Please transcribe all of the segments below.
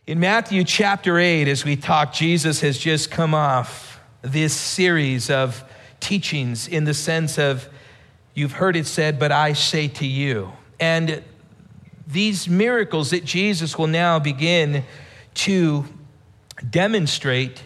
In Matthew chapter 8, as we talk, Jesus has just come off this series of teachings in the sense of, you've heard it said, but I say to you. And these miracles that Jesus will now begin to demonstrate,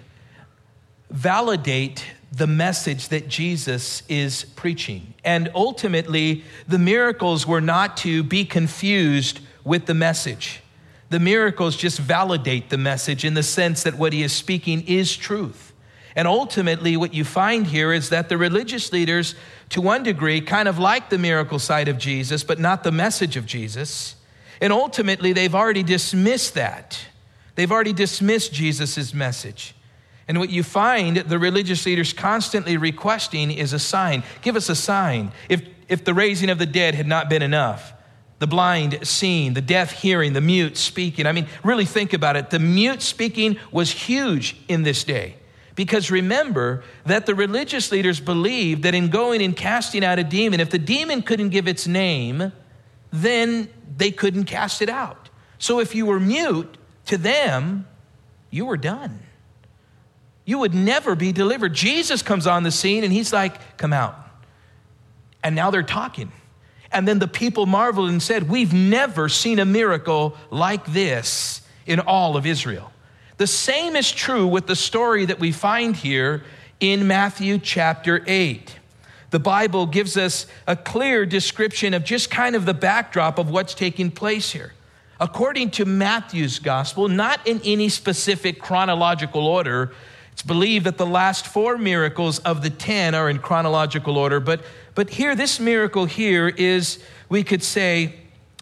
validate the message that Jesus is preaching. And ultimately, the miracles were not to be confused with the message. The miracles just validate the message in the sense that what he is speaking is truth. And ultimately, what you find here is that the religious leaders, to one degree, kind of like the miracle side of Jesus, but not the message of Jesus. And ultimately, they've already dismissed that. They've already dismissed Jesus' message. And what you find the religious leaders constantly requesting is a sign. Give us a sign. If the raising of the dead had not been enough, the blind seeing, the deaf hearing, the mute speaking. I mean, really think about it. The mute speaking was huge in this day. Because remember that the religious leaders believed that in going and casting out a demon, if the demon couldn't give its name, then they couldn't cast it out. So if you were mute, to them, you were done. You would never be delivered. Jesus comes on the scene and he's like, come out. And now they're talking. And then the people marveled and said, we've never seen a miracle like this in all of Israel. The same is true with the story that we find here in Matthew chapter 8. The Bible gives us a clear description of just kind of the backdrop of what's taking place here. According to Matthew's gospel, not in any specific chronological order, it's believed that the last 4 miracles of the 10 are in chronological order, but here, this miracle here is, we could say,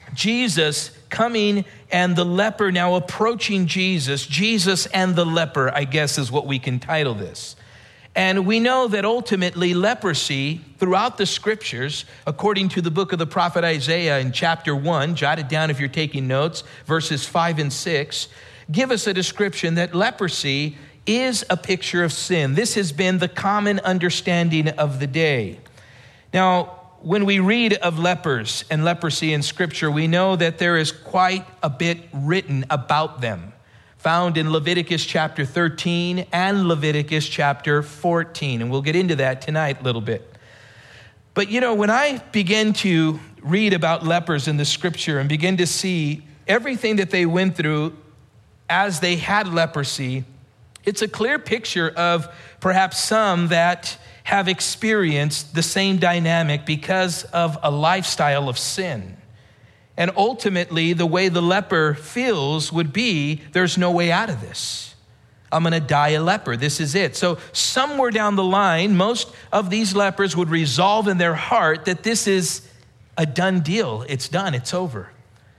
Jesus coming and the leper now approaching Jesus. Jesus and the leper, I guess, is what we can title this. And we know that ultimately leprosy throughout the scriptures, according to the book of the prophet Isaiah in chapter 1, jot it down if you're taking notes, verses 5 and 6, give us a description that leprosy is a picture of sin. This has been the common understanding of the day. Now, when we read of lepers and leprosy in Scripture, we know that there is quite a bit written about them, found in Leviticus chapter 13 and Leviticus chapter 14. And we'll get into that tonight a little bit. But when I begin to read about lepers in the Scripture and begin to see everything that they went through as they had leprosy, it's a clear picture of perhaps some that have experienced the same dynamic because of a lifestyle of sin. And ultimately, the way the leper feels would be, there's no way out of this. I'm going to die a leper. This is it. So somewhere down the line, most of these lepers would resolve in their heart that this is a done deal. It's done. It's over.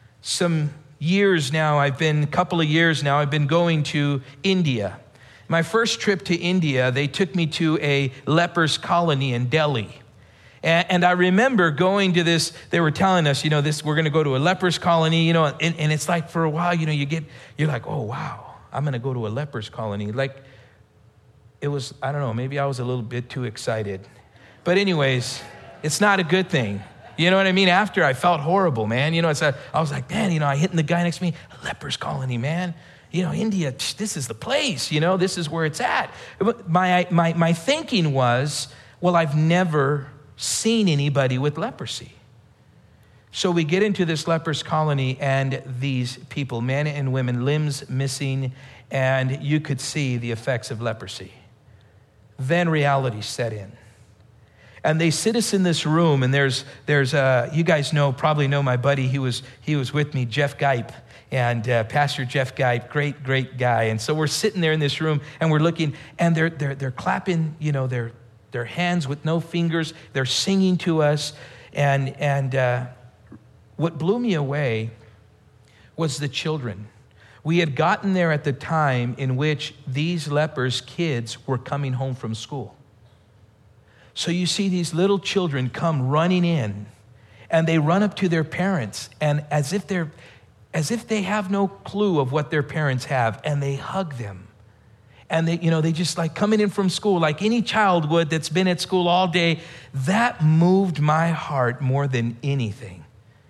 A couple of years now, I've been going to India. My first trip to India, they took me to a lepers colony in Delhi. And I remember going to this, they were telling us, we're going to go to a lepers colony, and it's like for a while, you're like, oh, wow, I'm going to go to a lepers colony. Like, it was, I don't know, maybe I was a little bit too excited. But anyways, it's not a good thing. You know what I mean? After I felt horrible, man. I was like, man, I hit the guy next to me, a lepers colony, man. India, this is the place, this is where it's at. But my thinking was, well, I've never seen anybody with leprosy. So we get into this lepers colony and these people, men and women, limbs missing, and you could see the effects of leprosy. Then reality set in. And they sit us in this room, and there's you guys probably know my buddy, he was with me, Jeff Geip. And Pastor Jeff Geip, great guy. And so we're sitting there in this room and we're looking, and they're clapping, their hands with no fingers. They're singing to us. And what blew me away was the children. We had gotten there at the time in which these lepers' kids were coming home from school. So you see these little children come running in, and they run up to their parents, and as if they have no clue of what their parents have, and they hug them. And they just like coming in from school, like any child would that's been at school all day. That moved my heart more than anything.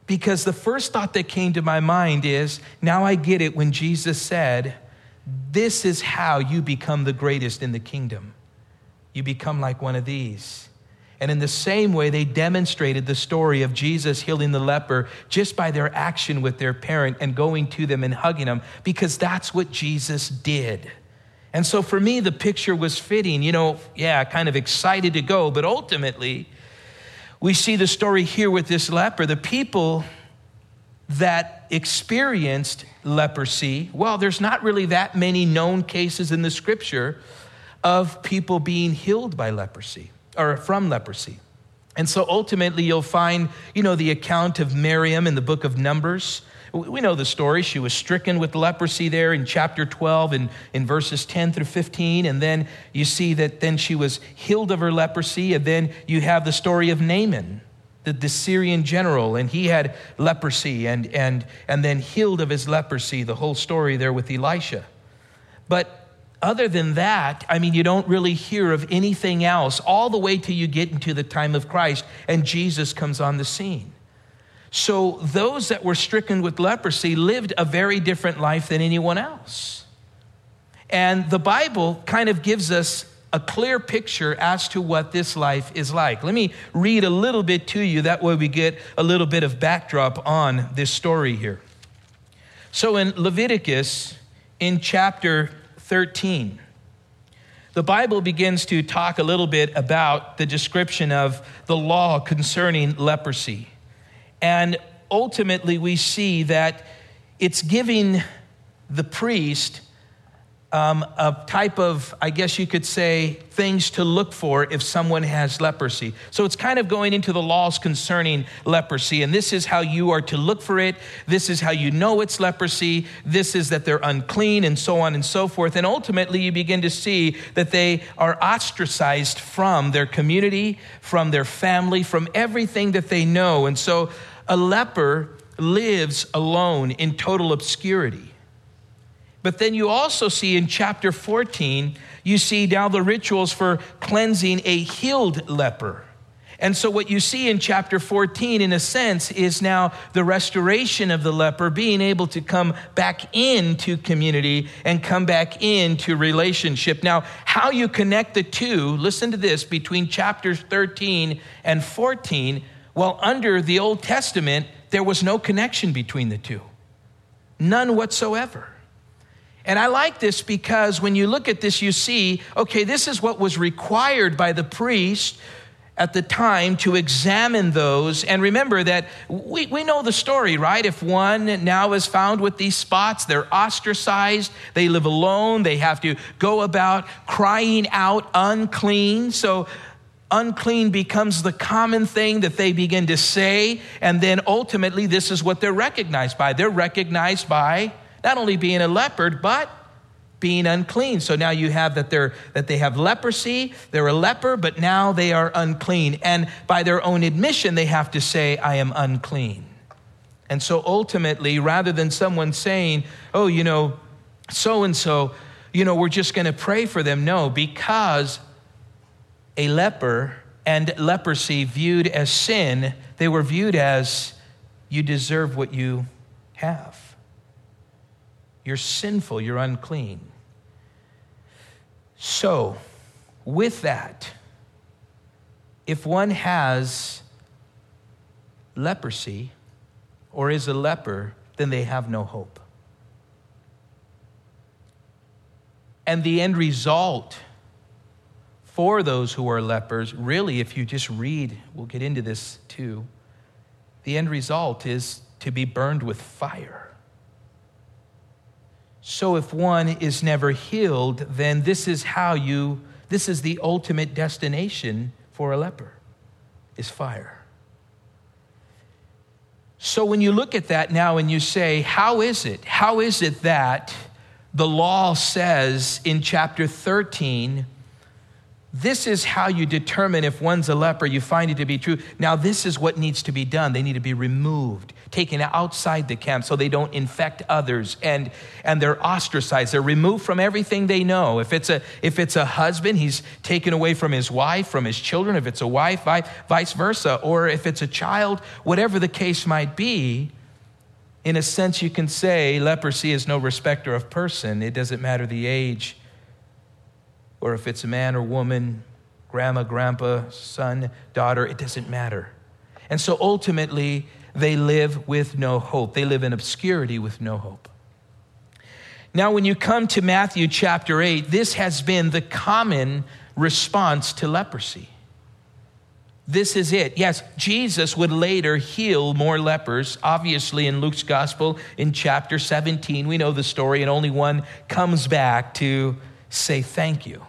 Because the first thought that came to my mind is, now I get it when Jesus said, this is how you become the greatest in the kingdom. You become like one of these. And in the same way, they demonstrated the story of Jesus healing the leper just by their action with their parent and going to them and hugging them, because that's what Jesus did. And so for me, the picture was fitting, kind of excited to go. But ultimately, we see the story here with this leper. The people that experienced leprosy, well, there's not really that many known cases in the scripture of people being healed by leprosy or from leprosy. And so ultimately you'll find, the account of Miriam in the book of Numbers. We know the story. She was stricken with leprosy there in chapter 12 and in verses 10 through 15. And then you see that then she was healed of her leprosy. And then you have the story of Naaman, the Syrian general, and he had leprosy and then healed of his leprosy, the whole story there with Elisha. But other than that, you don't really hear of anything else all the way till you get into the time of Christ and Jesus comes on the scene. So those that were stricken with leprosy lived a very different life than anyone else. And the Bible kind of gives us a clear picture as to what this life is like. Let me read a little bit to you. That way we get a little bit of backdrop on this story here. So in Leviticus, in chapter 13, the Bible begins to talk a little bit about the description of the law concerning leprosy. And ultimately we see that it's giving the priest a type of, I guess you could say, things to look for if someone has leprosy. So it's kind of going into the laws concerning leprosy. And this is how you are to look for it. This is how you know it's leprosy. This is that they're unclean, and so on and so forth. And ultimately you begin to see that they are ostracized from their community, from their family, from everything that they know. And so a leper lives alone in total obscurity. But then you also see in chapter 14, you see now the rituals for cleansing a healed leper. And so what you see in chapter 14, in a sense, is now the restoration of the leper being able to come back into community and come back into relationship. Now, how you connect the two, listen to this, between chapters 13 and 14, well, under the Old Testament, there was no connection between the two. None whatsoever. And I like this because when you look at this, you see, okay, this is what was required by the priest at the time to examine those. And remember that we know the story, right? If one now is found with these spots, they're ostracized, they live alone, they have to go about crying out unclean. So unclean becomes the common thing that they begin to say. And then ultimately, this is what they're recognized by. They're recognized by not only being a leopard, but being unclean. So now you have that they have leprosy, they're a leper, but now they are unclean. And by their own admission, they have to say, I am unclean. And so ultimately, rather than someone saying, oh, so-and-so, we're just going to pray for them. No, because a leper and leprosy viewed as sin, they were viewed as you deserve what you have. You're sinful, you're unclean. So, with that, if one has leprosy or is a leper, then they have no hope. And the end result for those who are lepers, really, if you just read, we'll get into this too, the end result is to be burned with fire. So if one is never healed, then this is the ultimate destination for a leper, is fire. So when you look at that now and you say, how is it that the law says in chapter 13 This is how you determine if one's a leper. You find it to be true. Now, this is what needs to be done. They need to be removed, taken outside the camp so they don't infect others, and they're ostracized. They're removed from everything they know. If it's a husband, he's taken away from his wife, from his children. If it's a wife, vice versa. Or if it's a child, whatever the case might be, in a sense you can say leprosy is no respecter of person. It doesn't matter the age, or if it's a man or woman, grandma, grandpa, son, daughter, it doesn't matter. And so ultimately, they live with no hope. They live in obscurity with no hope. Now, when you come to Matthew chapter 8, this has been the common response to leprosy. This is it. Yes, Jesus would later heal more lepers. Obviously, in Luke's gospel, in chapter 17, we know the story, and only one comes back to say thank you.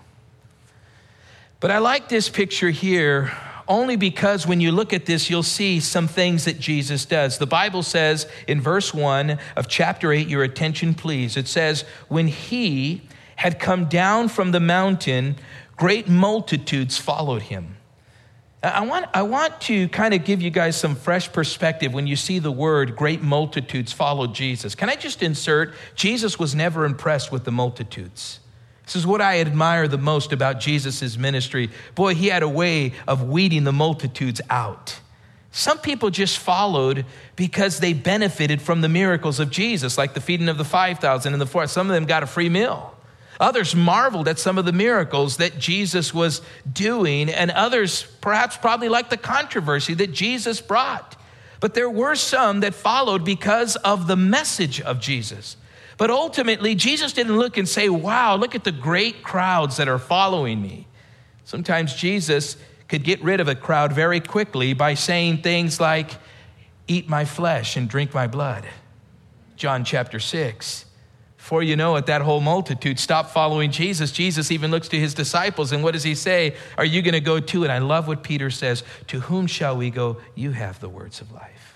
But I like this picture here only because when you look at this, you'll see some things that Jesus does. The Bible says in verse 1 of chapter 8, your attention please, it says, when he had come down from the mountain, great multitudes followed him. I want to kind of give you guys some fresh perspective when you see the word great multitudes followed Jesus. Can I just insert, Jesus was never impressed with the multitudes. This is what I admire the most about Jesus' ministry. Boy, he had a way of weeding the multitudes out. Some people just followed because they benefited from the miracles of Jesus, like the feeding of the 5,000 and the 4,000. Some of them got a free meal. Others marveled at some of the miracles that Jesus was doing, and others perhaps probably liked the controversy that Jesus brought. But there were some that followed because of the message of Jesus. But ultimately, Jesus didn't look and say, wow, look at the great crowds that are following me. Sometimes Jesus could get rid of a crowd very quickly by saying things like, eat my flesh and drink my blood. John chapter 6. Before you know it, that whole multitude stopped following Jesus. Jesus even looks to his disciples, and what does he say? Are you going to go too? And I love what Peter says, to whom shall we go? You have the words of life.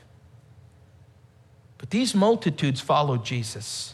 But these multitudes followed Jesus.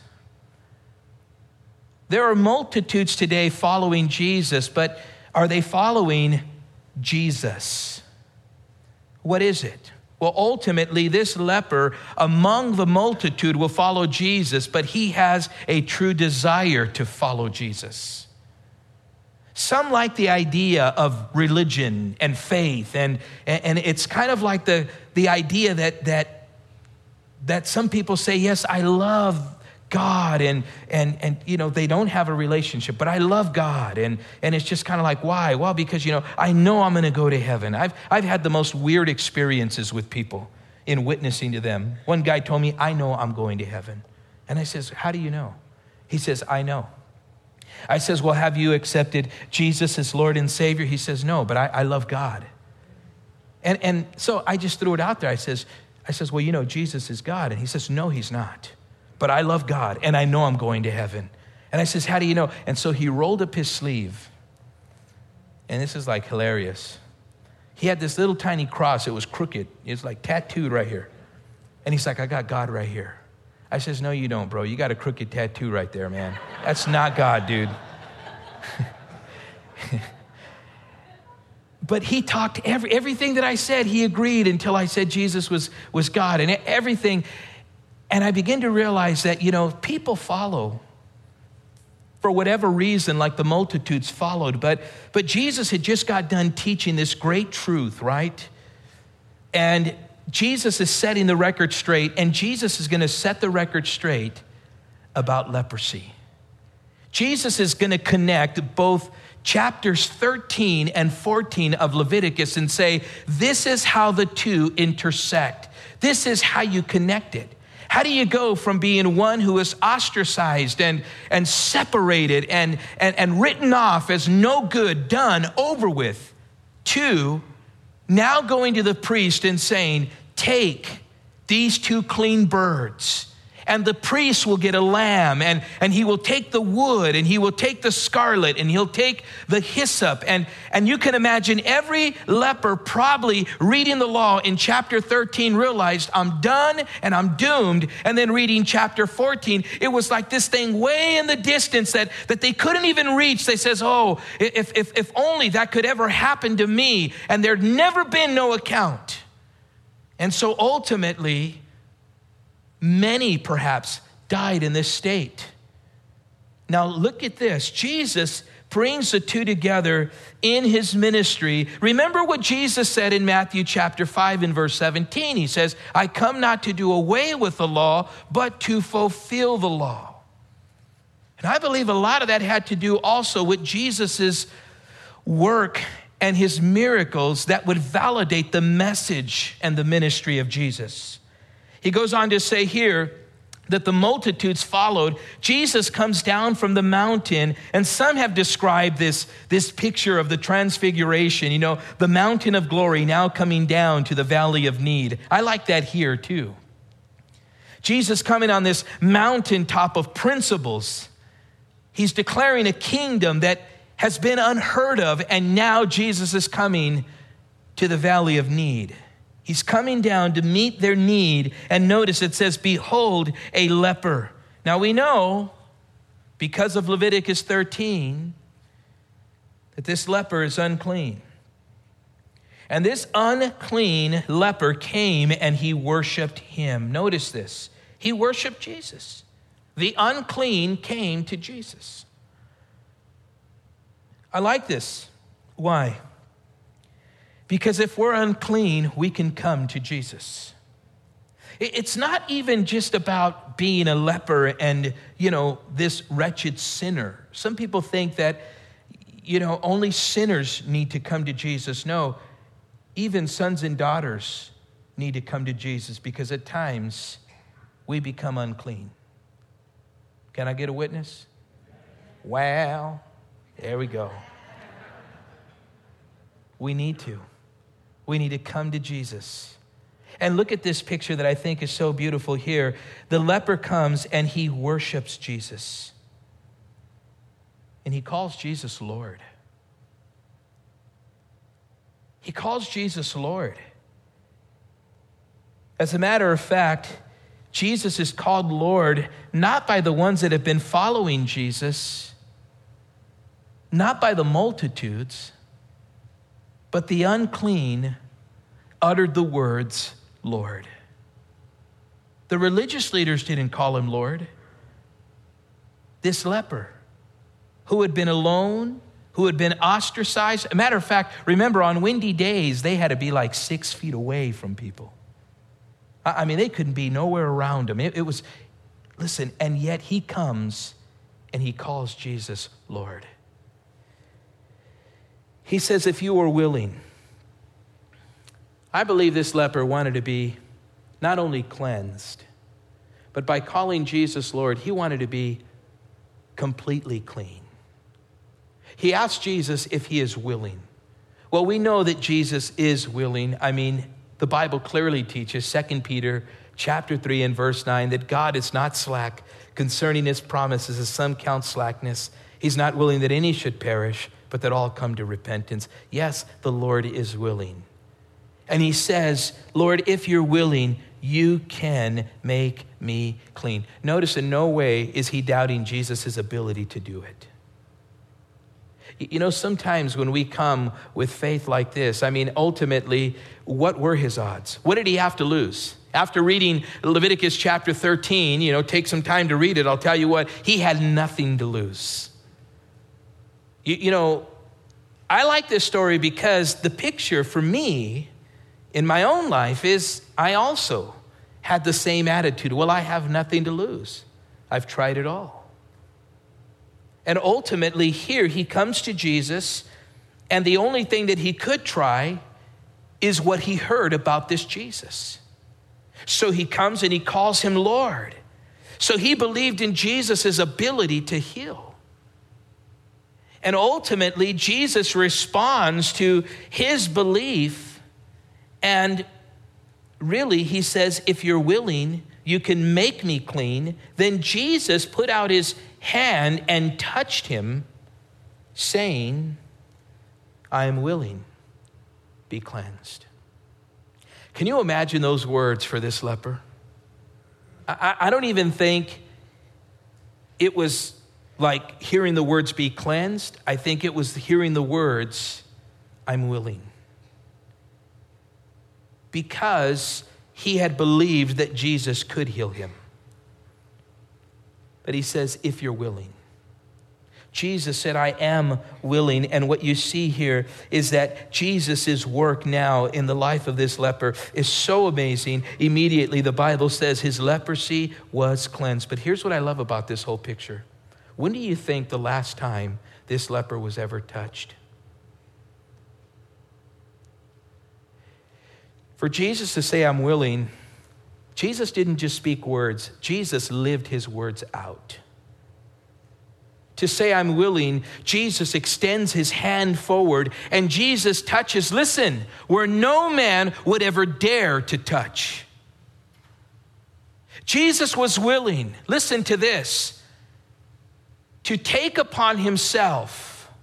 There are multitudes today following Jesus, but are they following Jesus? What is it? Well, ultimately, this leper among the multitude will follow Jesus, but he has a true desire to follow Jesus. Some like the idea of religion and faith, and it's kind of like the idea that some people say, yes, I love God, and you know, they don't have a relationship, but I love God, and it's just kind of like, why? Well, because, you know, I know I'm going to go to heaven. I've had the most weird experiences with people in witnessing to them. One guy told me, I know I'm going to heaven. And I says, how do you know? He says, I know. I says, well, have you accepted Jesus as Lord and Savior? He says, no, but I love God. And so I just threw it out there. I says, well, you know, Jesus is God. And he says, no, he's not. But I love God, and I know I'm going to heaven. And I says, how do you know? And so he rolled up his sleeve. And this is like hilarious. He had this little tiny cross. It was crooked. It was like tattooed right here. And he's like, I got God right here. I says, no, you don't, bro. You got a crooked tattoo right there, man. That's not God, dude. But he talked everything that I said, he agreed until I said Jesus was God, and everything. And I begin to realize that, you know, people follow for whatever reason, like the multitudes followed. But Jesus had just got done teaching this great truth, right? And Jesus is setting the record straight, and Jesus is going to set the record straight about leprosy. Jesus is going to connect both chapters 13 and 14 of Leviticus and say, this is how the two intersect. This is how you connect it. How do you go from being one who is ostracized and separated and written off as no good, done, over with, to now going to the priest and saying, take these two clean birds And the priest will get a lamb, and he will take the wood, and he will take the scarlet, and he'll take the hyssop. And you can imagine every leper probably reading the law in chapter 13 realized, I'm done and I'm doomed. And then reading chapter 14, it was like this thing way in the distance that they couldn't even reach. They says, oh, if only that could ever happen to me. And there'd never been no account. And so ultimately, many perhaps died in this state. Now look at this. Jesus brings the two together in his ministry. Remember what Jesus said in Matthew chapter 5 and verse 17. He says, I come not to do away with the law, but to fulfill the law. And I believe a lot of that had to do also with Jesus's work and his miracles that would validate the message and the ministry of Jesus. He goes on to say here that the multitudes followed. Jesus comes down from the mountain, and some have described this picture of the transfiguration, the mountain of glory now coming down to the valley of need. I like that here too. Jesus coming on this mountaintop of principles. He's declaring a kingdom that has been unheard of, and now Jesus is coming to the valley of need. He's coming down to meet their need. And notice it says, behold, a leper. Now we know, because of Leviticus 13, that this leper is unclean. And this unclean leper came and he worshiped him. Notice this. He worshiped Jesus. The unclean came to Jesus. I like this. Why? Because if we're unclean, we can come to Jesus. It's not even just about being a leper and, this wretched sinner. Some people think that, only sinners need to come to Jesus. No, even sons and daughters need to come to Jesus because at times we become unclean. Can I get a witness? Well, there we go. We need to. We need to come to Jesus. And look at this picture that I think is so beautiful here. The leper comes and he worships Jesus. And he calls Jesus Lord. He calls Jesus Lord. As a matter of fact, Jesus is called Lord not by the ones that have been following Jesus, not by the multitudes, but the unclean uttered the words, Lord. The religious leaders didn't call him Lord. This leper, who had been alone, who had been ostracized. A matter of fact, remember on windy days, they had to be like 6 feet away from people. I mean, they couldn't be nowhere around him. It was, listen, and yet he comes and he calls Jesus Lord. He says, if you were willing. I believe this leper wanted to be not only cleansed, but by calling Jesus Lord, he wanted to be completely clean. He asked Jesus if he is willing. Well, we know that Jesus is willing. I mean, the Bible clearly teaches, 2 Peter chapter 3 and verse 9, that God is not slack concerning his promises, as some count slackness. He's not willing that any should perish, but that all come to repentance. Yes, the Lord is willing. And he says, Lord, if you're willing, you can make me clean. Notice in no way is he doubting Jesus' ability to do it. Sometimes when we come with faith like this, ultimately, what were his odds? What did he have to lose? After reading Leviticus chapter 13, take some time to read it. I'll tell you what, he had nothing to lose. I like this story because the picture for me in my own life is I also had the same attitude. Well, I have nothing to lose. I've tried it all. And ultimately here he comes to Jesus, and the only thing that he could try is what he heard about this Jesus. So he comes and he calls him Lord. So he believed in Jesus' ability to heal. And ultimately, Jesus responds to his belief, and really, he says, if you're willing, You can make me clean. Then Jesus put out his hand and touched him, saying, I am willing, be cleansed. Can you imagine those words for this leper? I don't even think it was like hearing the words be cleansed. I think it was hearing the words, I'm willing. Because he had believed that Jesus could heal him. But he says, if you're willing. Jesus said, I am willing. And what you see here is that Jesus' work now in the life of this leper is so amazing. Immediately, the Bible says his leprosy was cleansed. But here's what I love about this whole picture. When do you think the last time this leper was ever touched? For Jesus to say, I'm willing, Jesus didn't just speak words. Jesus lived his words out. To say, I'm willing, Jesus extends his hand forward and Jesus touches, listen, where no man would ever dare to touch. Jesus was willing, listen to this, to take upon himself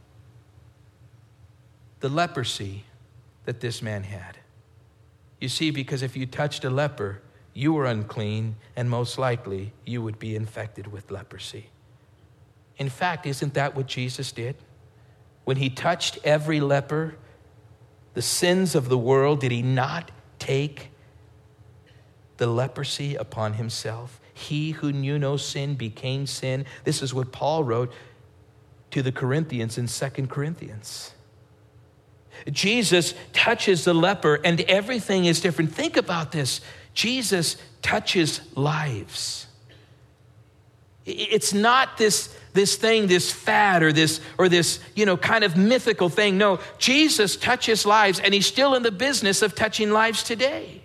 the leprosy that this man had. You see, because if you touched a leper, you were unclean, and most likely you would be infected with leprosy. In fact, isn't that what Jesus did? When he touched every leper, the sins of the world, did he not take the leprosy upon himself? He who knew no sin became sin. This is what Paul wrote to the Corinthians in 2 Corinthians. Jesus touches the leper and everything is different. Think about this. Jesus touches lives. It's not this thing, this fad or this kind of mythical thing. No, Jesus touches lives and he's still in the business of touching lives today.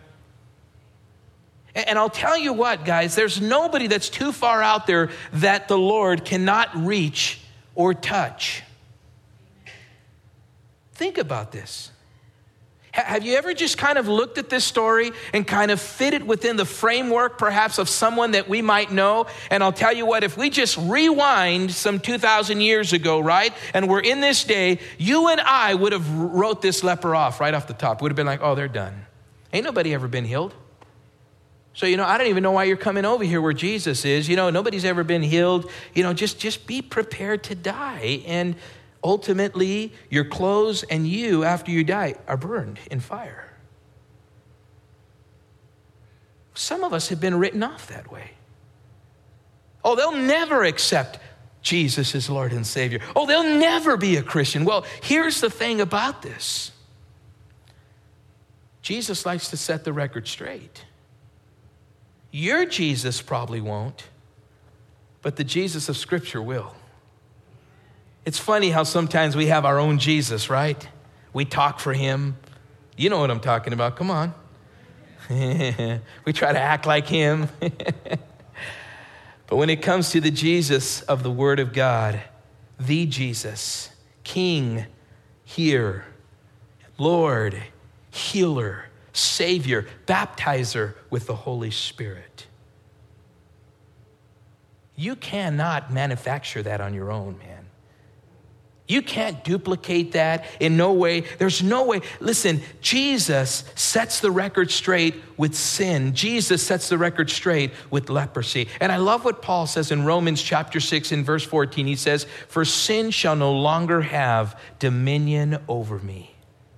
And I'll tell you what, guys, there's nobody that's too far out there that the Lord cannot reach or touch. Think about this. Have you ever just kind of looked at this story and kind of fit it within the framework perhaps of someone that we might know? And I'll tell you what, if we just rewind some 2,000 years ago, right? And we're in this day, you and I would have wrote this leper off right off the top. Would have been like, oh, they're done. Ain't nobody ever been healed. So, I don't even know why you're coming over here where Jesus is. Nobody's ever been healed. Just be prepared to die. And ultimately, your clothes and you, after you die, are burned in fire. Some of us have been written off that way. Oh, they'll never accept Jesus as Lord and Savior. Oh, they'll never be a Christian. Well, here's the thing about this. Jesus likes to set the record straight. Your Jesus probably won't, but the Jesus of Scripture will. It's funny how sometimes we have our own Jesus, right? We talk for him. You know what I'm talking about. Come on. We try to act like him. But when it comes to the Jesus of the Word of God, the Jesus, King, here, Lord, healer, Savior, baptizer with the Holy Spirit. You cannot manufacture that on your own, man. You can't duplicate that in no way. There's no way. Listen, Jesus sets the record straight with sin. Jesus sets the record straight with leprosy. And I love what Paul says in Romans chapter 6 in verse 14. He says, for sin shall no longer have dominion over me.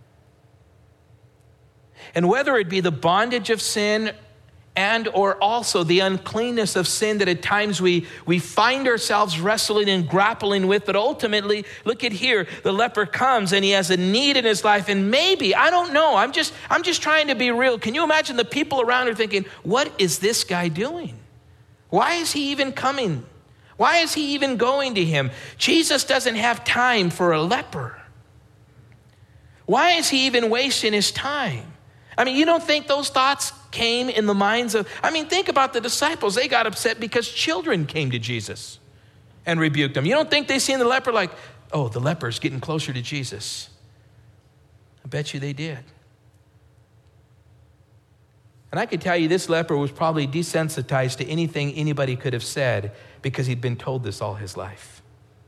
And whether it be the bondage of sin and or also the uncleanness of sin that at times we find ourselves wrestling and grappling with, but ultimately, look at here, the leper comes and he has a need in his life, and maybe, I don't know, I'm just trying to be real. Can you imagine the people around are thinking, what is this guy doing? Why is he even coming? Why is he even going to him? Jesus doesn't have time for a leper. Why is he even wasting his time? You don't think those thoughts came in the minds of, think about the disciples. They got upset because children came to Jesus and rebuked them. You don't think they seen the leper like, oh, the leper's getting closer to Jesus. I bet you they did. And I can tell you this leper was probably desensitized to anything anybody could have said because he'd been told this all his life.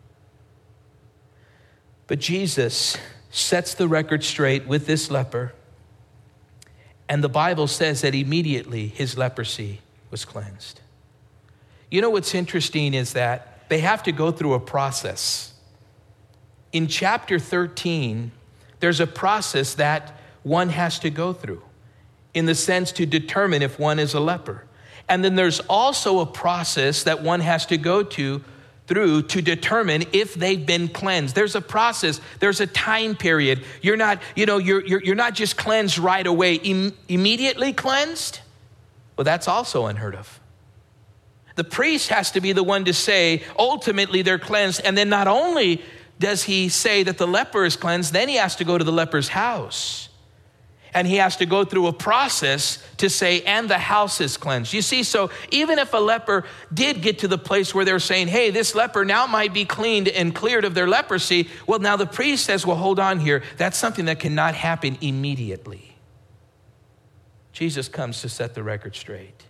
But Jesus sets the record straight with this leper. And the Bible says that immediately his leprosy was cleansed. You know what's interesting is that they have to go through a process. In chapter 13, there's a process that one has to go through in the sense to determine if one is a leper. And then there's also a process that one has to go through to determine if they've been cleansed. There's a process. There's a time period. You're not just cleansed right away, immediately cleansed. Well, that's also unheard of. The priest has to be the one to say, ultimately they're cleansed. And then not only does he say that the leper is cleansed, then he has to go to the leper's house. And he has to go through a process to say, and the house is cleansed. You see, so even if a leper did get to the place where they're saying, hey, this leper now might be cleaned and cleared of their leprosy, well, now the priest says, well, hold on here. That's something that cannot happen immediately. Jesus comes to set the record straight.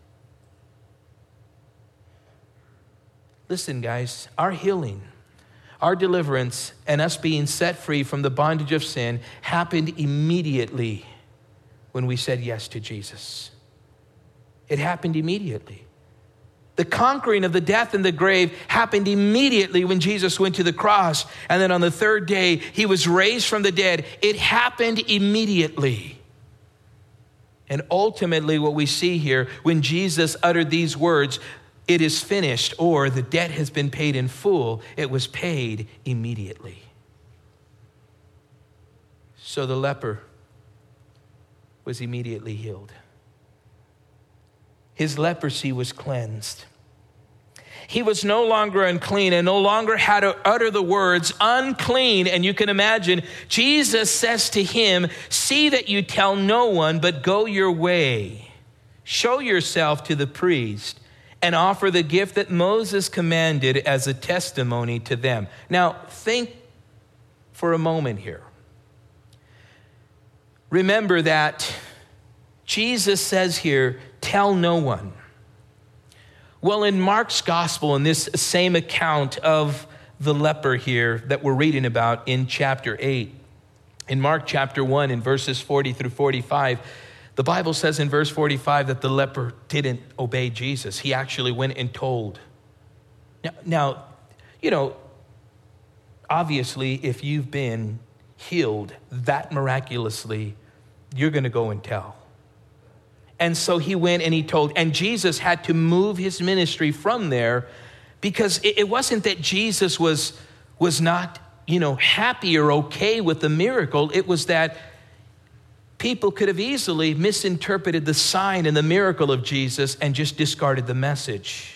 Listen, guys, our healing, our deliverance, and us being set free from the bondage of sin happened immediately when we said yes to Jesus. It happened immediately. The conquering of the death and the grave happened immediately when Jesus went to the cross. And then on the third day, he was raised from the dead. It happened immediately. And ultimately what we see here, when Jesus uttered these words, it is finished, or the debt has been paid in full, it was paid immediately. So the leper was immediately healed. His leprosy was cleansed. He was no longer unclean and no longer had to utter the words unclean. And you can imagine, Jesus says to him, see that you tell no one, but go your way. Show yourself to the priest and offer the gift that Moses commanded as a testimony to them. Now, think for a moment here. Remember that Jesus says here, tell no one. Well, in Mark's gospel, in this same account of the leper here that we're reading about in chapter 8, in Mark chapter 1, in verses 40 through 45, the Bible says in verse 45 that the leper didn't obey Jesus. He actually went and told. Now, obviously, if you've been healed that miraculously, you're going to go and tell. And so he went and he told. And Jesus had to move his ministry from there because it wasn't that Jesus was not, happy or okay with the miracle. It was that people could have easily misinterpreted the sign and the miracle of Jesus and just discarded the message.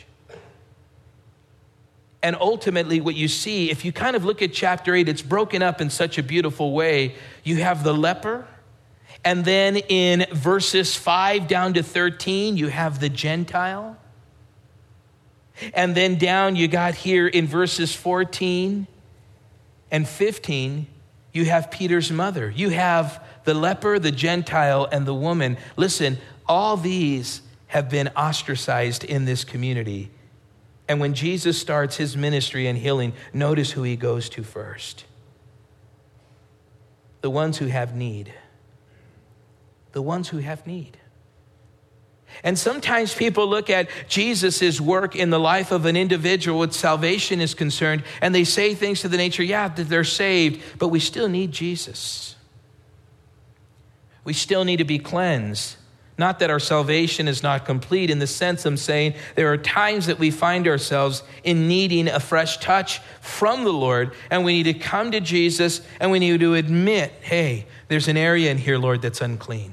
And ultimately what you see, if you kind of look at chapter 8, it's broken up in such a beautiful way. You have the leper, and then in verses 5 down to 13, you have the Gentile. And then down you got here in verses 14 and 15, you have Peter's mother. You have the leper, the Gentile, and the woman. Listen, all these have been ostracized in this community. And when Jesus starts his ministry and healing, notice who he goes to first. The ones who have need. The ones who have need. And sometimes people look at Jesus' work in the life of an individual with salvation is concerned, and they say things to the nature, that they're saved, but we still need Jesus. We still need to be cleansed. Not that our salvation is not complete in the sense I'm saying there are times that we find ourselves in needing a fresh touch from the Lord, and we need to come to Jesus and we need to admit, hey, there's an area in here, Lord, that's unclean.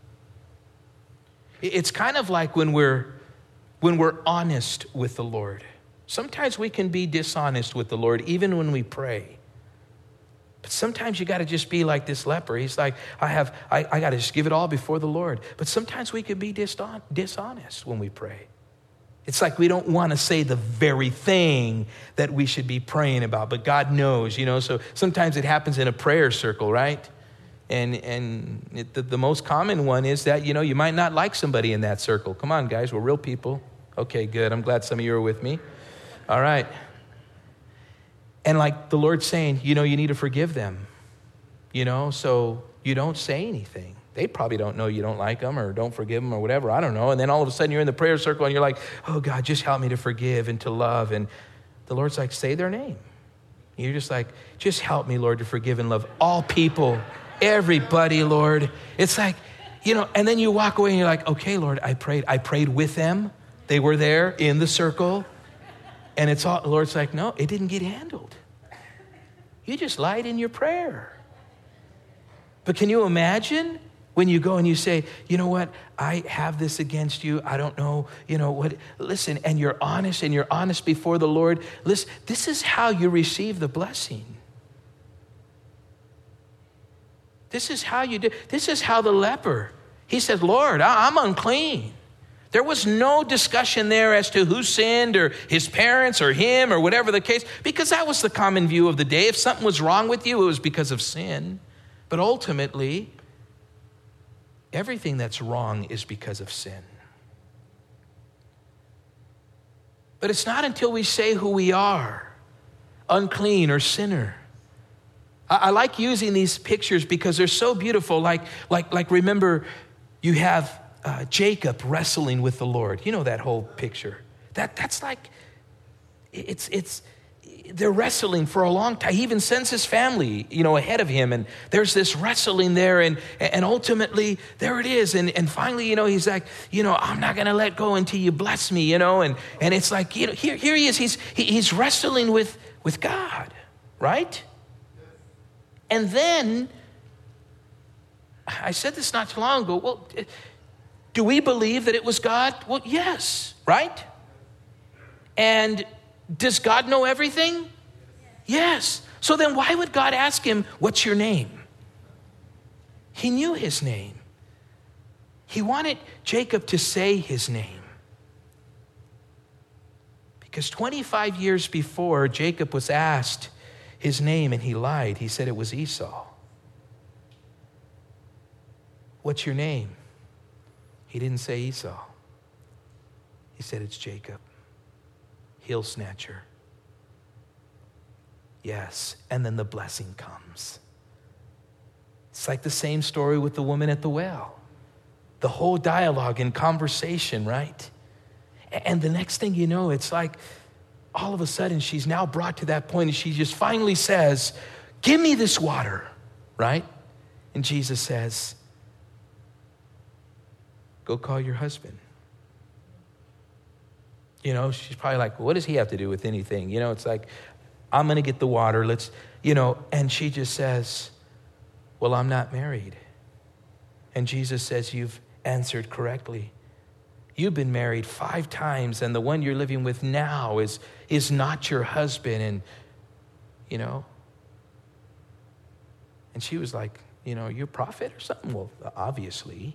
It's kind of like when we're honest with the Lord. Sometimes we can be dishonest with the Lord, even when we pray. But sometimes you got to just be like this leper. He's like, I got to just give it all before the Lord. But sometimes we can be dishonest when we pray. It's like we don't want to say the very thing that we should be praying about, but God knows, so sometimes it happens in a prayer circle, right? The most common one is that, you might not like somebody in that circle. Come on, guys, we're real people. Okay, good. I'm glad some of you are with me. All right. And like the Lord's saying, you need to forgive them, so you don't say anything. They probably don't know you don't like them or don't forgive them or whatever. I don't know. And then all of a sudden you're in the prayer circle and you're like, oh, God, just help me to forgive and to love. And the Lord's like, say their name. You're just like, just help me, Lord, to forgive and love all people, everybody, Lord. It's like, and then you walk away and you're like, okay, Lord, I prayed with them. They were there in the circle. And the Lord's like, no, it didn't get handled. You just lied in your prayer. But can you imagine when you go and you say, you know what, I have this against you. I don't know, what. Listen, and you're honest before the Lord. Listen, this is how you receive the blessing. This is how you do. This is how the leper, he said, Lord, I'm unclean. There was no discussion there as to who sinned or his parents or him or whatever the case, because that was the common view of the day. If something was wrong with you, it was because of sin. But ultimately, everything that's wrong is because of sin. But it's not until we say who we are, unclean or sinner. I like using these pictures because they're so beautiful. Like remember, you have Jacob wrestling with the Lord. You know that whole picture. That's like, they're wrestling for a long time. He even sends his family, ahead of him. And there's this wrestling there. And ultimately, there it is. And finally, he's like, I'm not going to let go until you bless me, And it's like, here he is. He's wrestling with God, right? And then, I said this not too long ago. Well, do we believe that it was God? Well, yes, right? And does God know everything? Yes. So then why would God ask him, what's your name? He knew his name. He wanted Jacob to say his name. Because 25 years before, Jacob was asked his name and he lied. He said it was Esau. What's your name? He didn't say Esau. He said it's Jacob. Heel snatcher. Yes, and then the blessing comes. It's like the same story with the woman at the well. The whole dialogue and conversation, right? And the next thing you know, it's like all of a sudden she's now brought to that point and she just finally says, give me this water, right? And Jesus says, go call your husband. She's probably like, what does he have to do with anything? It's like, I'm going to get the water. And she just says, well, I'm not married. And Jesus says, you've answered correctly. You've been married 5 times, and the one you're living with now is not your husband. And, and she was like, you're a prophet or something? Well, obviously.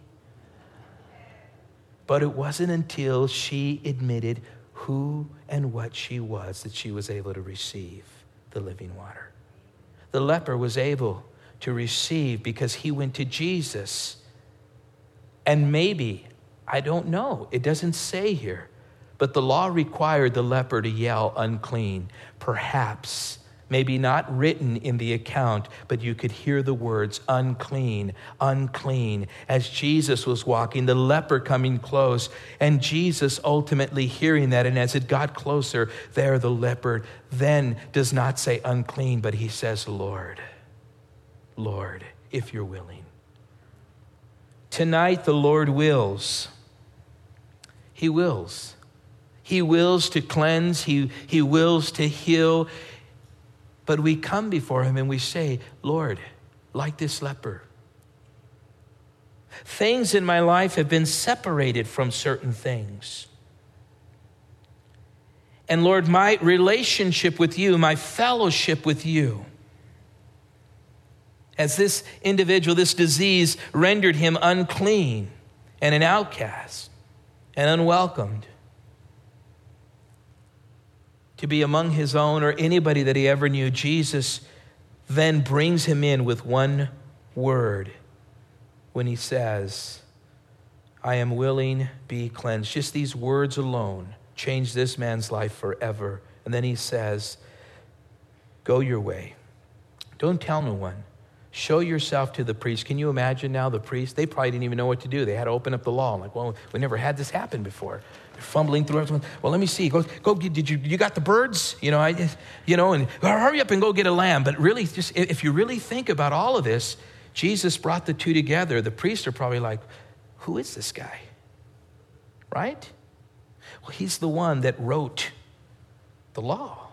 But it wasn't until she admitted who and what she was that she was able to receive the living water. The leper was able to receive because he went to Jesus. And maybe, I don't know, it doesn't say here, but the law required the leper to yell unclean. Perhaps, maybe not written in the account, but you could hear the words unclean, unclean. As Jesus was walking, the leper coming close, and Jesus ultimately hearing that. And as it got closer, there the leper then does not say unclean, but he says, Lord, Lord, if you're willing. Tonight the Lord wills. He wills. He wills to cleanse. He wills to heal. But we come before him and we say, Lord, like this leper, things in my life have been separated from certain things. And Lord, my relationship with you, my fellowship with you, as this individual, this disease rendered him unclean and an outcast and unwelcomed to be among his own or anybody that he ever knew. Jesus then brings him in with one word when he says, I am willing, be cleansed. Just these words alone change this man's life forever. And then he says, go your way. Don't tell no one. Show yourself to the priest. Can you imagine now the priest? They probably didn't even know what to do. They had to open up the law. I'm like, well, we never had this happen before. They're fumbling through everything. Well, let me see. Go. Did you got the birds? And hurry up and go get a lamb. But really, just if you really think about all of this, Jesus brought the two together. The priests are probably like, who is this guy? Right? Well, he's the one that wrote the law.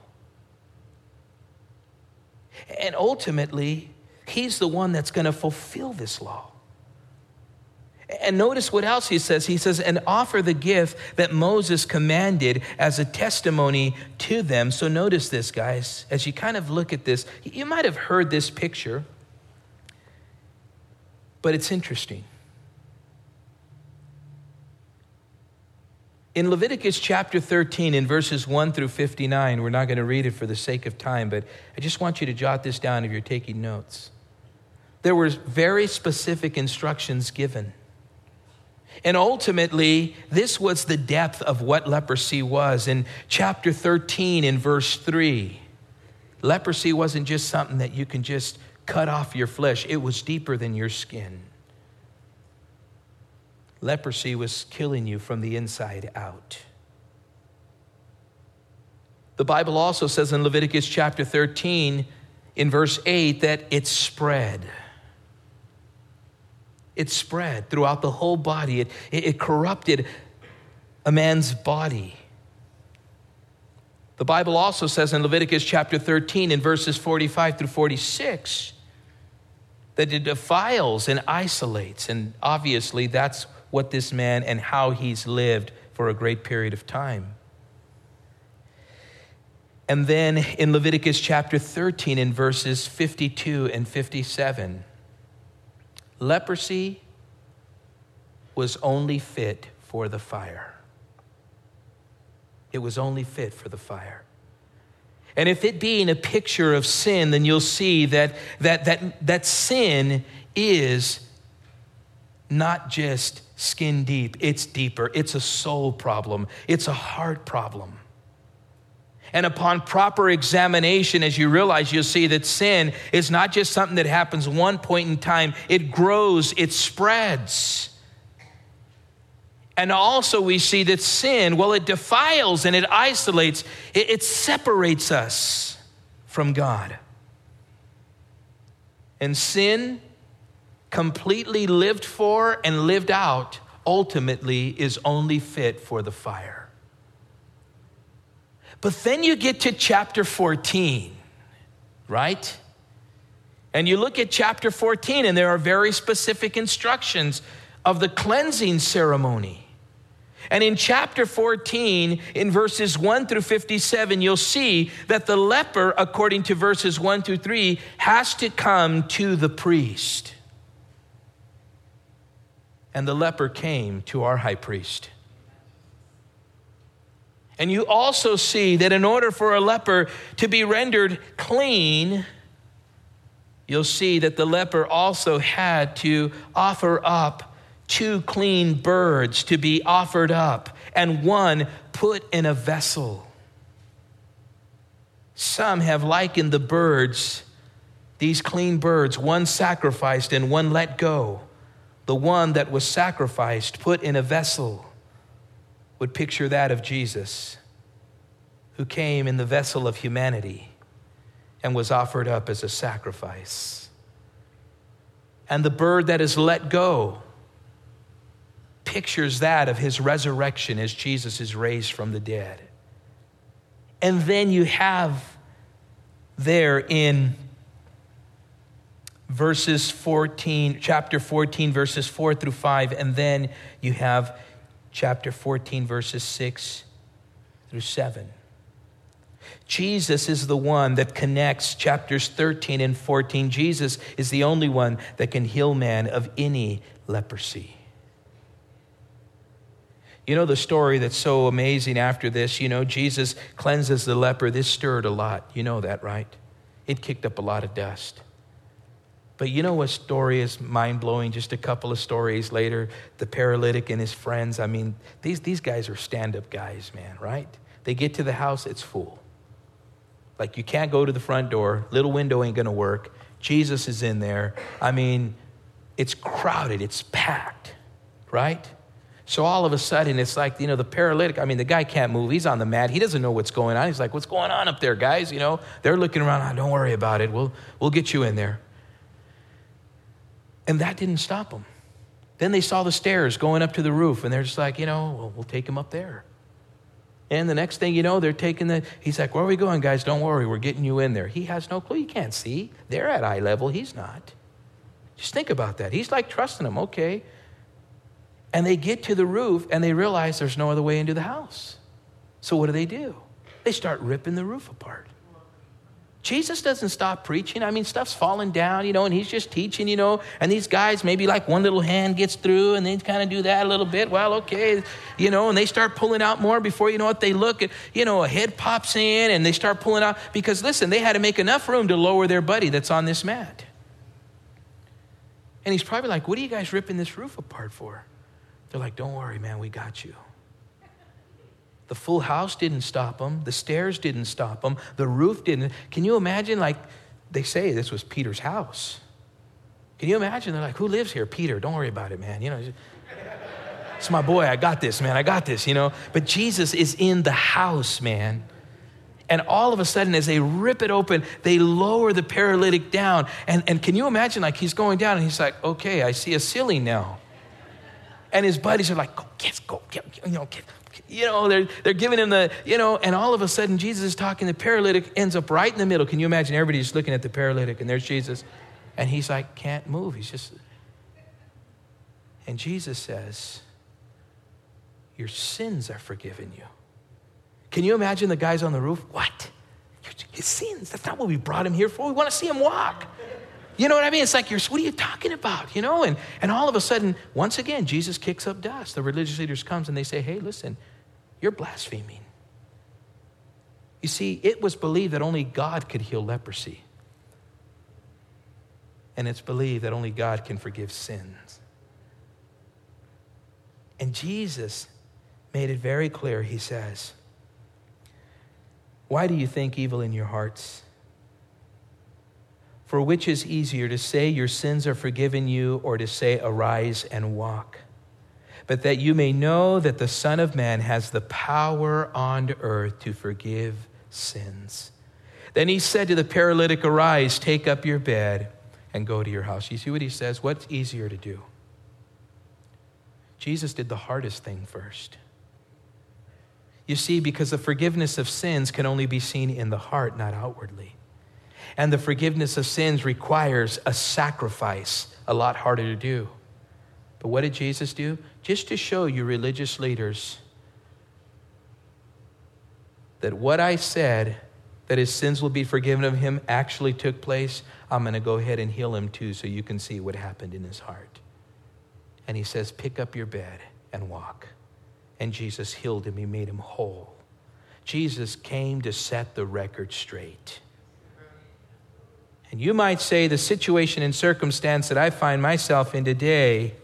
And ultimately, he's the one that's going to fulfill this law. And notice what else he says. He says, and offer the gift that Moses commanded as a testimony to them. So notice this, guys, as you kind of look at this, you might have heard this picture, but it's interesting. In Leviticus chapter 13, in verses 1 through 59, we're not going to read it for the sake of time, but I just want you to jot this down if you're taking notes. There were very specific instructions given. And ultimately, this was the depth of what leprosy was. In chapter 13, in verse 3, leprosy wasn't just something that you can just cut off your flesh. It was deeper than your skin. Leprosy was killing you from the inside out. The Bible also says in Leviticus chapter 13, in verse 8, that it spread. It spread throughout the whole body. It corrupted a man's body. The Bible also says in Leviticus chapter 13, in verses 45 through 46, that it defiles and isolates. And obviously, that's what this man and how he's lived for a great period of time. And then in Leviticus chapter 13, in verses 52 and 57, leprosy was only fit for the fire. It was only fit for the fire. And if it being a picture of sin, then you'll see that sin is not just skin deep, it's deeper. It's a soul problem. It's a heart problem. And upon proper examination, as you realize, you'll see that sin is not just something that happens one point in time. It grows, it spreads. And also we see that sin, well, it defiles and it isolates. It separates us from God. And sin, completely lived for and lived out, ultimately is only fit for the fire. But then you get to chapter 14, right? And you look at chapter 14, and there are very specific instructions of the cleansing ceremony. And in chapter 14, in verses 1 through 57, you'll see that the leper, according to verses 1 through 3, has to come to the priest. And the leper came to our high priest. And you also see that in order for a leper to be rendered clean, you'll see that the leper also had to offer up 2 clean birds to be offered up, and 1 put in a vessel. Some have likened the birds, these clean birds, 1 sacrificed and 1 let go. The one that was sacrificed, put in a vessel, would picture that of Jesus, who came in the vessel of humanity and was offered up as a sacrifice. And the bird that is let go pictures that of his resurrection as Jesus is raised from the dead. And then you have there in verses 14, chapter 14, verses 4 through 5, and then you have chapter 14, verses 6 through 7. Jesus is the one that connects chapters 13 and 14. Jesus is the only one that can heal man of any leprosy. You know the story that's so amazing after this? You know, Jesus cleanses the leper. This stirred a lot. You know that, right? It kicked up a lot of dust. But you know what story is mind-blowing? Just a couple of stories later, the paralytic and his friends. I mean, these guys are stand-up guys, man, right? They get to the house, it's full. Like, you can't go to the front door. Little window ain't going to work. Jesus is in there. I mean, it's crowded. It's packed, right? So all of a sudden, it's like, you know, the paralytic, I mean, the guy can't move. He's on the mat. He doesn't know what's going on. He's like, what's going on up there, guys? You know, they're looking around. Oh, don't worry about it. We'll get you in there. And that didn't stop them. Then they saw the stairs going up to the roof, and they're just like, you know, well, we'll take him up there. And the next thing you know, he's like, where are we going, guys? Don't worry, we're getting you in there. He has no clue. He can't see. They're at eye level. He's not. Just think about that. He's like trusting them, okay. And they get to the roof, and they realize there's no other way into the house. So what do? They start ripping the roof apart. Jesus doesn't stop preaching. I mean, stuff's falling down, you know, and he's just teaching, you know, and these guys, maybe like one little hand gets through and they kind of do that a little bit. Well, okay, you know, and they start pulling out more. Before you know it, they look at, you know, a head pops in and they start pulling out because, listen, they had to make enough room to lower their buddy that's on this mat. And he's probably like, what are you guys ripping this roof apart for? They're like, don't worry, man, we got you. The full house didn't stop them. The stairs didn't stop them. The roof didn't. Can you imagine, like, they say this was Peter's house. Can you imagine? They're like, who lives here? Peter, don't worry about it, man. You know, it's my boy. I got this, man. I got this, you know. But Jesus is in the house, man. And all of a sudden, as they rip it open, they lower the paralytic down. And can you imagine, like, he's going down and he's like, okay, I see a ceiling now. And his buddies are like, go, yes, go, get, you know, get. You know, they're giving him the, you know, and all of a sudden Jesus is talking. The paralytic ends up right in the middle. Can you imagine everybody just looking at the paralytic and there's Jesus. And he's like, can't move. He's just, and Jesus says, your sins are forgiven you. Can you imagine the guys on the roof? What? His sins? That's not what we brought him here for. We want to see him walk. You know what I mean? It's like, what are you talking about? You know, and all of a sudden, once again, Jesus kicks up dust. The religious leaders comes and they say, hey, listen, you're blaspheming. You see, it was believed that only God could heal leprosy. And it's believed that only God can forgive sins. And Jesus made it very clear. He says, why do you think evil in your hearts? For which is easier, to say your sins are forgiven you, or to say arise and walk? But that you may know that the Son of Man has the power on earth to forgive sins. Then he said to the paralytic, arise, take up your bed, and go to your house. You see what he says? What's easier to do? Jesus did the hardest thing first. You see, because the forgiveness of sins can only be seen in the heart, not outwardly. And the forgiveness of sins requires a sacrifice, a lot harder to do. But what did Jesus do? Just to show you religious leaders that what I said, that his sins will be forgiven of him, actually took place, I'm going to go ahead and heal him too, so you can see what happened in his heart. And he says, pick up your bed and walk. And Jesus healed him. He made him whole. Jesus came to set the record straight. And you might say the situation and circumstance that I find myself in today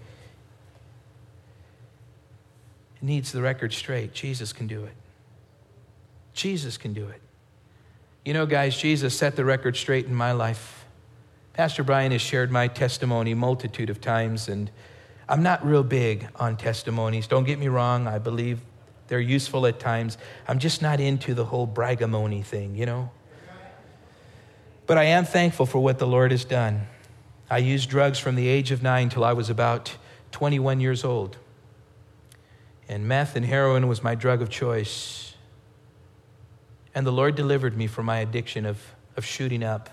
needs the record straight. Jesus can do it. Jesus can do it. You know, guys, Jesus set the record straight in my life. Pastor Brian has shared my testimony multitude of times, and I'm not real big on testimonies. Don't get me wrong. I believe they're useful at times. I'm just not into the whole bragamony thing, you know. But I am thankful for what the Lord has done. I used drugs from the age of 9 till I was about 21 years old. And meth and heroin was my drug of choice. And the Lord delivered me from my addiction of shooting up.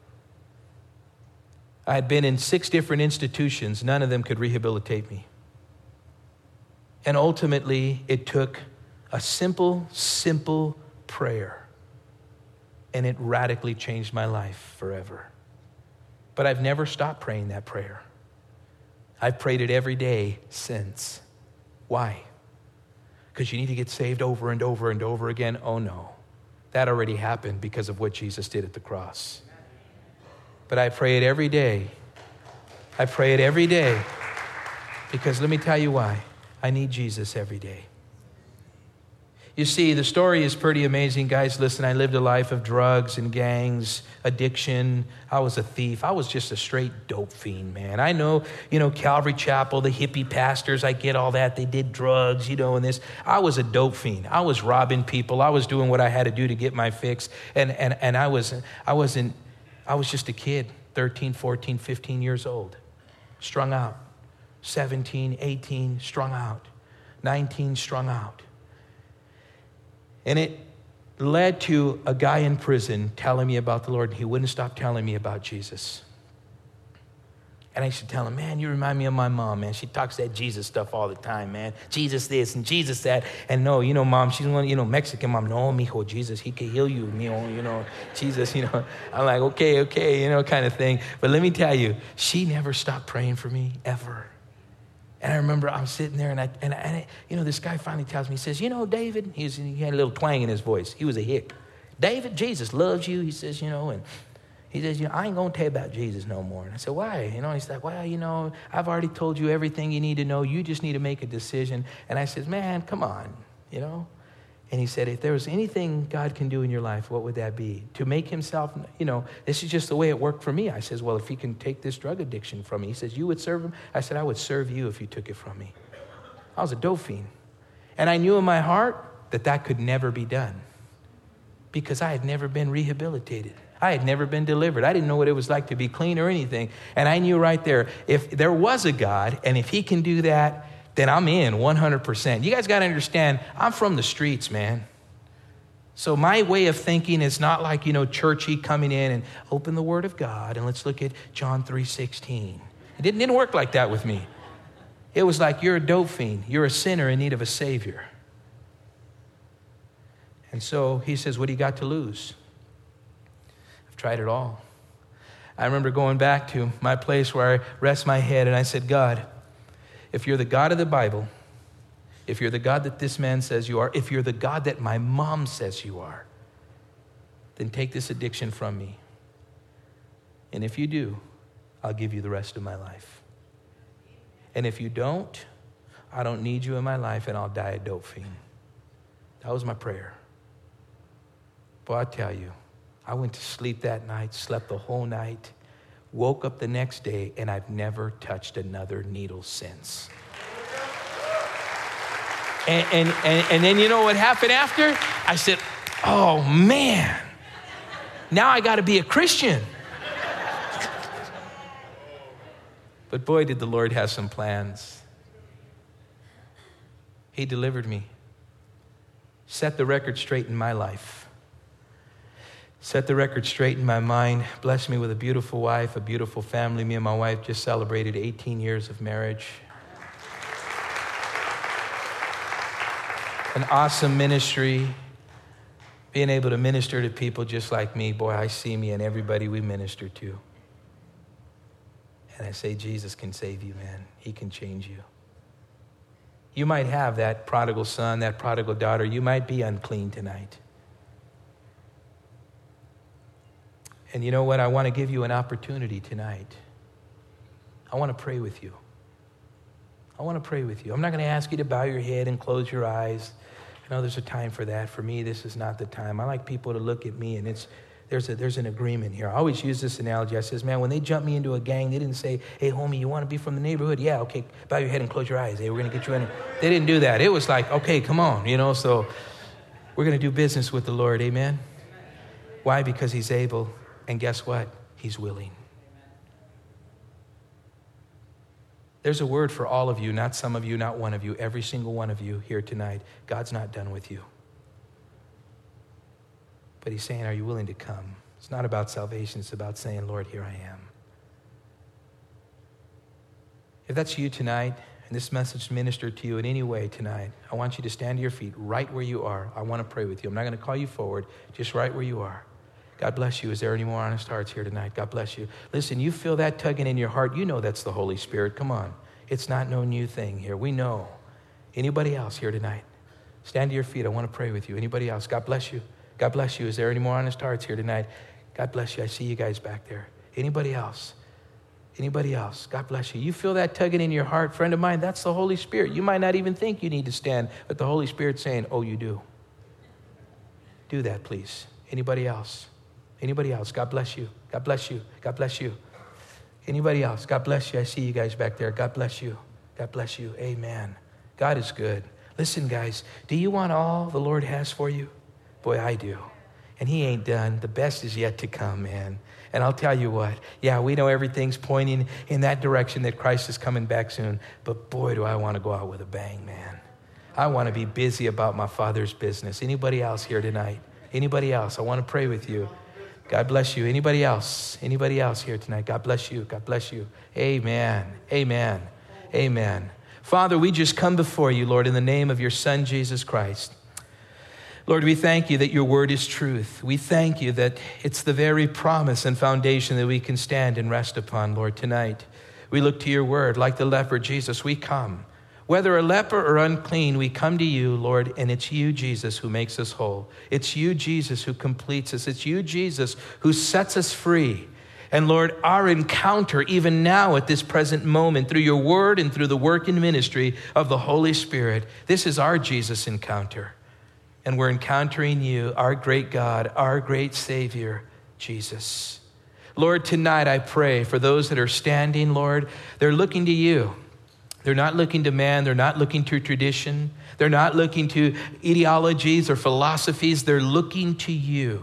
I had been in 6 different institutions. None of them could rehabilitate me. And ultimately, it took a simple prayer. And it radically changed my life forever. But I've never stopped praying that prayer. I've prayed it every day since. Why? Because you need to get saved over and over and over again? Oh no. That already happened because of what Jesus did at the cross. But I pray it every day I pray it every day because let me tell you why. I need Jesus every day. You see, the story is pretty amazing. Guys, listen, I lived a life of drugs and gangs, addiction. I was a thief. I was just a straight dope fiend, man. I know, Calvary Chapel, the hippie pastors, I get all that. They did drugs, and this. I was a dope fiend. I was robbing people. I was doing what I had to do to get my fix. And I was just a kid, 13, 14, 15 years old, strung out. 17, 18, strung out. 19, strung out. And it led to a guy in prison telling me about the Lord, and he wouldn't stop telling me about Jesus. And I used to tell him, man, you remind me of my mom, man. She talks that Jesus stuff all the time, man. Jesus this and Jesus that. And no, mom, she's one, Mexican mom. No, mijo, Jesus, he can heal you, mijo, Jesus, I'm like, okay, kind of thing. But let me tell you, she never stopped praying for me, ever. And I remember I'm sitting there, and this guy finally tells me, he says, David, he had a little twang in his voice. He was a hick. David, Jesus loves you, he says, and he says, I ain't going to tell you about Jesus no more. And I said, why? He's like, well, I've already told you everything you need to know. You just need to make a decision. And I said, man, come on, And he said, if there was anything God can do in your life, what would that be? To make himself, this is just the way it worked for me. I says, well, if he can take this drug addiction from me. He says, you would serve him? I said, I would serve you if you took it from me. I was a dope fiend. And I knew in my heart that could never be done because I had never been rehabilitated. I had never been delivered. I didn't know what it was like to be clean or anything. And I knew right there, if there was a God, and if he can do that, then I'm in 100%. You guys got to understand, I'm from the streets, man. So my way of thinking is not like, churchy coming in and open the Word of God and let's look at John 3:16. It didn't work like that with me. It was like, you're a dope fiend. You're a sinner in need of a Savior. And so he says, what do you got to lose? I've tried it all. I remember going back to my place where I rest my head and I said, God, if you're the God of the Bible, if you're the God that this man says you are, if you're the God that my mom says you are, then take this addiction from me. And if you do, I'll give you the rest of my life. And if you don't, I don't need you in my life and I'll die a dope fiend. That was my prayer. Boy, I tell you, I went to sleep that night, slept the whole night, woke up the next day, and I've never touched another needle since. And then you know what happened after? I said, oh man, now I got to be a Christian. But boy, did the Lord have some plans. He delivered me, set the record straight in my life, set the record straight in my mind, blessed me with a beautiful wife, a beautiful family. Me and my wife just celebrated 18 years of marriage. An awesome ministry, being able to minister to people just like me. Boy, I see me and everybody we minister to. And I say, Jesus can save you, man. He can change you. You might have that prodigal son, that prodigal daughter. You might be unclean tonight. And you know what? I want to give you an opportunity tonight. I want to pray with you. I want to pray with you. I'm not going to ask you to bow your head and close your eyes. I know there's a time for that. For me, this is not the time. I like people to look at me, and there's an agreement here. I always use this analogy. I says, man, when they jumped me into a gang, they didn't say, hey, homie, you want to be from the neighborhood? Yeah, okay, bow your head and close your eyes. Hey, we're going to get you in. They didn't do that. It was like, okay, come on, so we're going to do business with the Lord, amen? Why? Because he's able, and guess what? He's willing. There's a word for all of you, not some of you, not one of you, every single one of you here tonight. God's not done with you. But he's saying, are you willing to come? It's not about salvation. It's about saying, Lord, here I am. If that's you tonight, and this message ministered to you in any way tonight, I want you to stand to your feet right where you are. I want to pray with you. I'm not going to call you forward, just right where you are. God bless you. Is there any more honest hearts here tonight? God bless you. Listen, you feel that tugging in your heart. You know that's the Holy Spirit. Come on. It's not no new thing here. We know. Anybody else here tonight? Stand to your feet. I want to pray with you. Anybody else? God bless you. God bless you. Is there any more honest hearts here tonight? God bless you. I see you guys back there. Anybody else? Anybody else? God bless you. You feel that tugging in your heart, friend of mine? That's the Holy Spirit. You might not even think you need to stand, but the Holy Spirit's saying, oh, you do. Do that, please. Anybody else? Anybody else? God bless you. God bless you. God bless you. Anybody else? God bless you. I see you guys back there. God bless you. God bless you. Amen. God is good. Listen, guys, do you want all the Lord has for you? Boy, I do. And he ain't done. The best is yet to come, man. And I'll tell you what, yeah, we know everything's pointing in that direction that Christ is coming back soon. But boy, do I want to go out with a bang, man. I want to be busy about my Father's business. Anybody else here tonight? Anybody else? I want to pray with you. God bless you. Anybody else? Anybody else here tonight? God bless you. God bless you. Amen. Amen. Amen. Father, we just come before you, Lord, in the name of your Son, Jesus Christ. Lord, we thank you that your word is truth. We thank you that it's the very promise and foundation that we can stand and rest upon, Lord, tonight. We look to your word. Like the leper, Jesus, we come. Whether a leper or unclean, we come to you, Lord, and it's you, Jesus, who makes us whole. It's you, Jesus, who completes us. It's you, Jesus, who sets us free. And Lord, our encounter, even now at this present moment, through your word and through the work and ministry of the Holy Spirit, this is our Jesus encounter. And we're encountering you, our great God, our great Savior, Jesus. Lord, tonight I pray for those that are standing, Lord, they're looking to you. They're not looking to man. They're not looking to tradition. They're not looking to ideologies or philosophies. They're looking to you.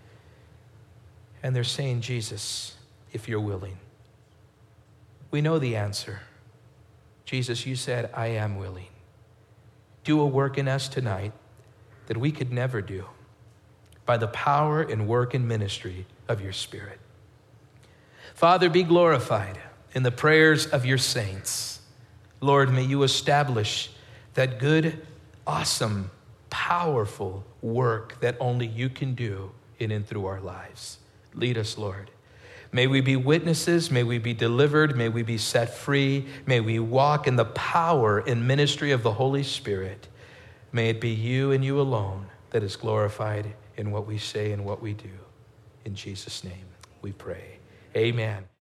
And they're saying, Jesus, if you're willing. We know the answer. Jesus, you said, I am willing. Do a work in us tonight that we could never do by the power and work and ministry of your Spirit. Father, be glorified in the prayers of your saints. Lord, may you establish that good, awesome, powerful work that only you can do in and through our lives. Lead us, Lord. May we be witnesses. May we be delivered. May we be set free. May we walk in the power and ministry of the Holy Spirit. May it be you and you alone that is glorified in what we say and what we do. In Jesus' name we pray. Amen.